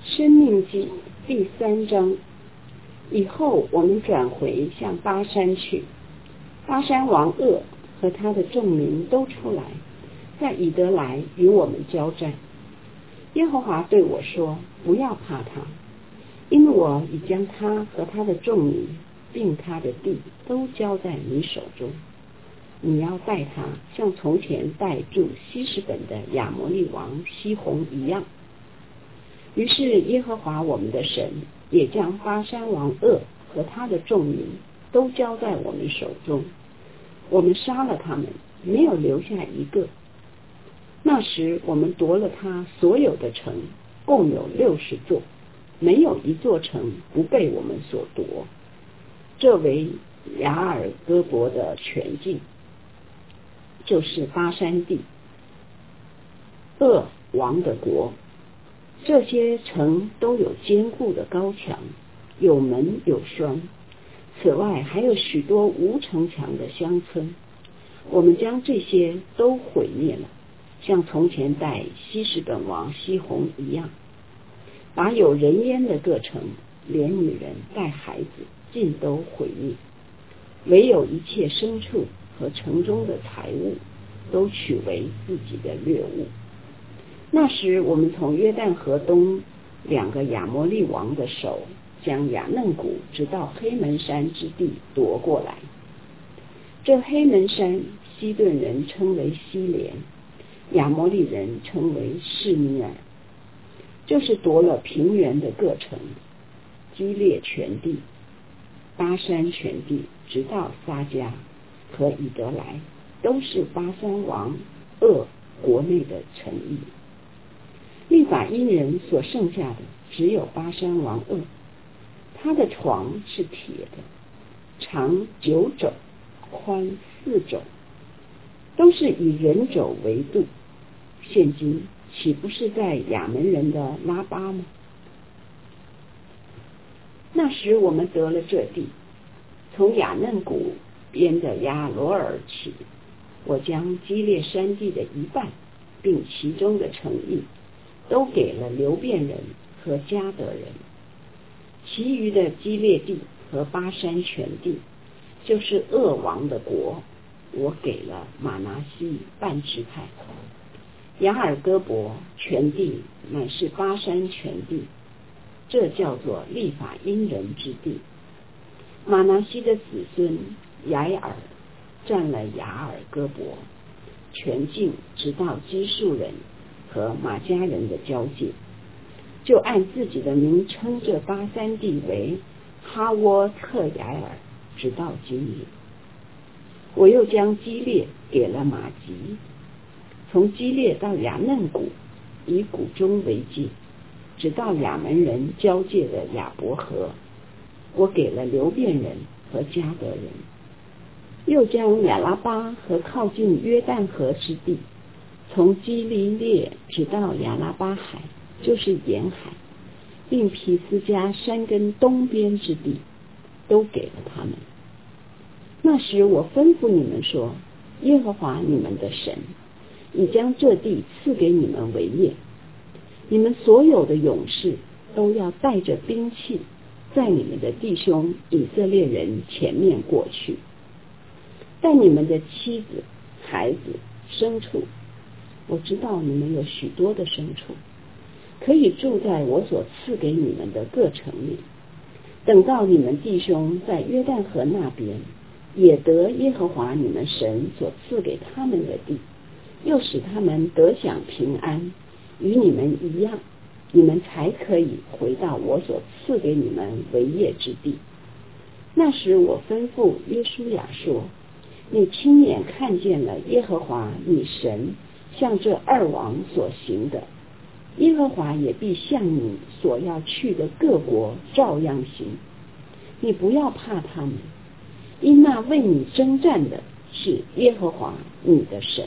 申命记第3章。以后我们转回向巴山去，巴山王噩和他的众民都出来，在以德来与我们交战。耶和华对我说，不要怕他，因我已将他和他的众民并他的地都交在你手中。你要待他像从前待住希实本的亚摩利王西宏一样。于是耶和华我们的神也将巴山王噩和他的众民都交在我们手中，我们杀了他们，没有留下一个。那时我们夺了他所有的城，共有60座，没有一座城不被我们所夺。这为雅尔戈伯的全境，就是巴山地噩王的国。这些城都有坚固的高墙，有门有栓，此外还有许多无城墙的乡村。我们将这些都毁灭了，像从前待希实本王西宏一样，把有人烟的各城，连女人带孩子尽都毁灭，唯有一切牲畜和城中的财物都取为自己的掠物。那时我们从约旦河东2个亚摩利王的手，将亚嫩谷直到黑门山之地夺过来。这黑门山西顿人称为西连，亚摩利人称为示尼尔，就是夺了平原的各城，基列全地、巴山全地，直到撒迦和以德来，都是巴山王噩国内的城邑。利法因人所剩下的只有巴山王噩，他的床是铁的，长9肘，宽4肘，都是以人肘为度。现今岂不是在亚门人的拉巴吗？那时我们得了这地，从亚嫩谷边的亚罗尔起，我将基列山地的一半，并其中的城邑都给了流便人和迦得人，其余的基列地和巴山全地，就是噩王的国，我给了玛拿西半支派。雅尔戈伯全地乃是巴山全地，这叫做利法因人之地。玛拿西的子孙雅尔占了雅尔戈伯全境，直到基述人和马加人的交界，就按自己的名称这巴山地为哈沃特雅尔，直到今日。我又将基列给了马吉，从基列到亚嫩谷，以谷中为界，直到亚门人交界的亚伯河，我给了流便人和迦得人。又将亚拉巴和靠近约旦河之地，从基利列直到亚拉巴海，就是沿海，并皮斯加山根东边之地，都给了他们。那时我吩咐你们说，耶和华你们的神已将这地赐给你们为业，你们所有的勇士都要带着兵器，在你们的弟兄以色列人前面过去，带你们的妻子、孩子、牲畜。我知道你们有许多的牲畜，可以住在我所赐给你们的各城里。等到你们弟兄在约旦河那边，也得耶和华你们神所赐给他们的地，又使他们得享平安，与你们一样，你们才可以回到我所赐给你们为业之地。那时我吩咐约书亚说，你亲眼看见了耶和华你神向这2王所行的，耶和华也必向你所要去的各国照样行。你不要怕他们，因那为你征战的是耶和华你的神。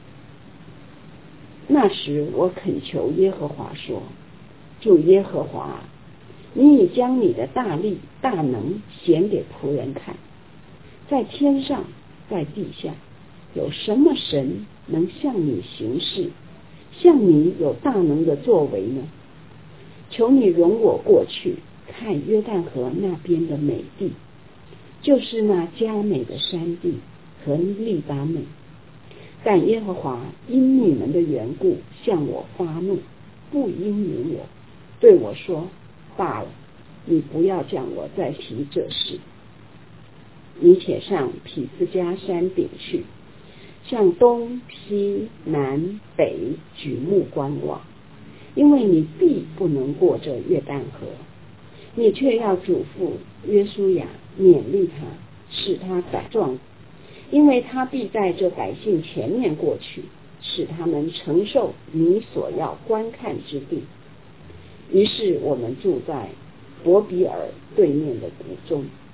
那时我恳求耶和华说，主耶和华，你已将你的大力大能显给仆人看，在天上在地下，有什么神能向你行事，像你有大能的作为呢？ 求你容我过去，看约旦河那边的美地，就是那佳美的山地和利巴嫩。但耶和华因你们的缘故向我发怒，不应允我，对我说：罢了，你不要将我再提这事。你且上毗斯加山顶去，向东西南北举目观望，因为你必不能过这约旦河。你却要嘱咐约书亚，勉励他，使他改壮，因为他必在这百姓前面过去，使他们承受你所要观看之地。于是我们住在伯比尔对面的谷中。